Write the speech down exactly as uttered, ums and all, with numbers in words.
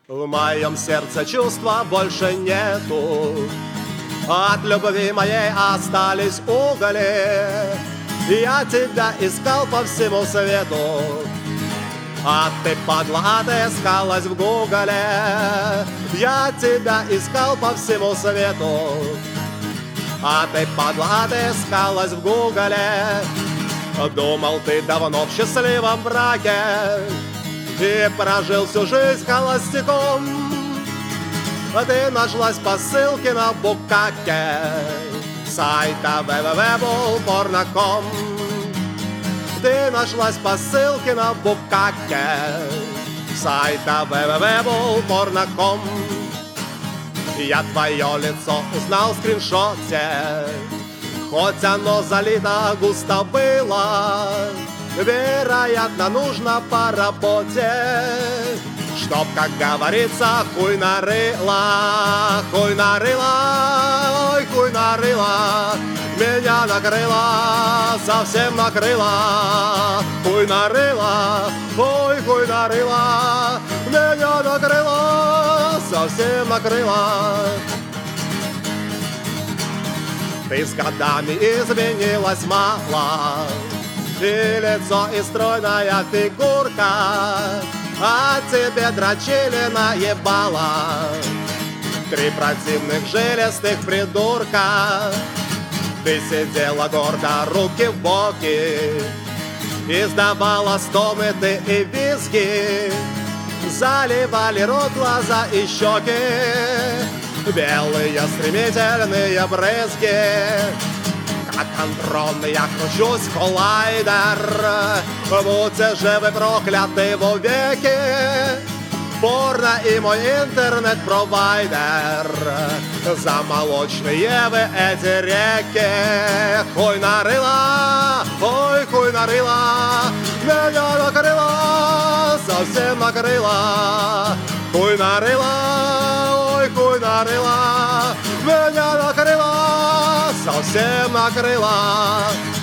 В моем сердце чувства больше нету, от любви моей остались угли. Я тебя искал по всему свету, а ты, падла, отыскалась в гугле. Я тебя искал по всему свету, а ты, падла, отыскалась в гугле. Думал, ты давно в счастливом браке и прожил всю жизнь холостяком. Ты нашлась по ссылке на Букаке сайта вэ вэ вэ точка порно точка ком. Ты нашлась по ссылке на Букаке сайта вэ вэ вэ точка порно точка ком. Я твое лицо узнал в скриншоте, хоть оно залито густо было. Вероятно, нужно по работе, чтоб, как говорится, хуй нарыла, хуй нарыла, ой, хуй нарыла. Меня накрыла, совсем накрыла, хуй нарыла, ой, хуй нарыла. Меня накрыла, совсем накрыла. Ты с годами изменилась мало, и лицо, и стройная фигурка, а тебе дрочили наебало три противных жилистых придурка. Ты сидела гордо, руки в боки, издавала стоны ты и визги. Заливали рот, глаза и щеки белые стремительные брызги. Как андрон я кручусь в коллайдер, будьте же вы прокляты вовеки. Порно и мой интернет-провайдер, за молочные вы эти реки. Хуй нарыла, ой, хуй нарыла, меня накрыла, совсем накрыла. Хуй нарыла, ой, хуй нарыла, меня накрыла, совсем накрыла.